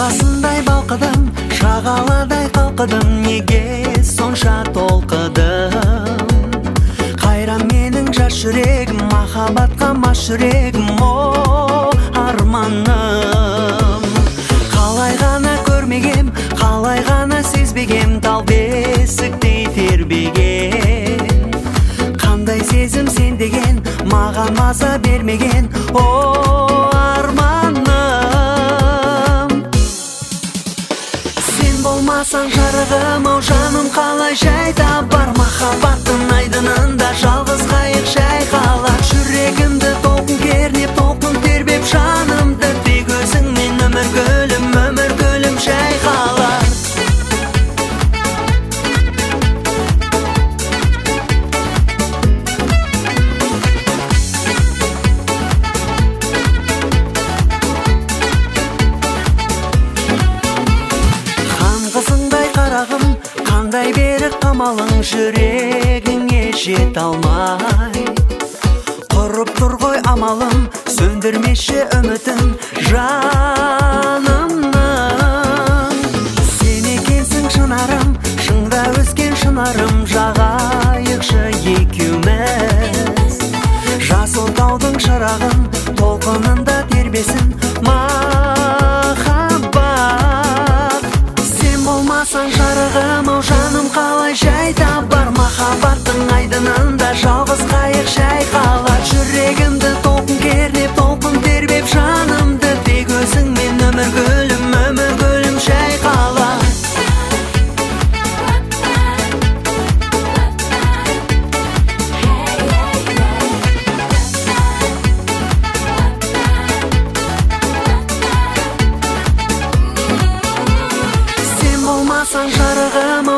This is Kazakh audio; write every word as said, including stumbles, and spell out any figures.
Ағасындай балқыдым, шағаладай қалқыдым, неге сонша толқыдым? Қайран менің жас жүрегім, махаббатқа мас жүрегім, о арманым. Қалай ғана көрмегем, қалай ғана сезбегем, тал бесіктей тербеген. Қандай сезім сен деген, маған маза бермеген, о арманым. Сен болмасаң жарығым, ау жаным қалай жай табар? Махаббаттың айдынында жалғыз қайық шайқалар. Жүрегімді толқын кернеп, толқын тербеп жанымды, тек өзіңмен өмір гүлім, өмір гүлім шайқалар. Қандай берік қамалың, жүрегіңе жет алмай. Құрып тұр ғой амалым, сөндірмеші үмітін жанымның. Сен екенсің шынарым, шыңда өскен шынарым, жағайықшы екеуміз. Жас отаудың шырағын, толқынында тербесін махаббат. Сен болмасаң жарығым, ау жаным қалай жай табар? Махаббаттың айдынында жалғыз қайық шайқалар. Жүрегімді толқын кернеп, толқын тербеп жанымды, тек өзіңмен өмір гүлім, өмір гүлім шайқалар. Сен болмасаң жарығым,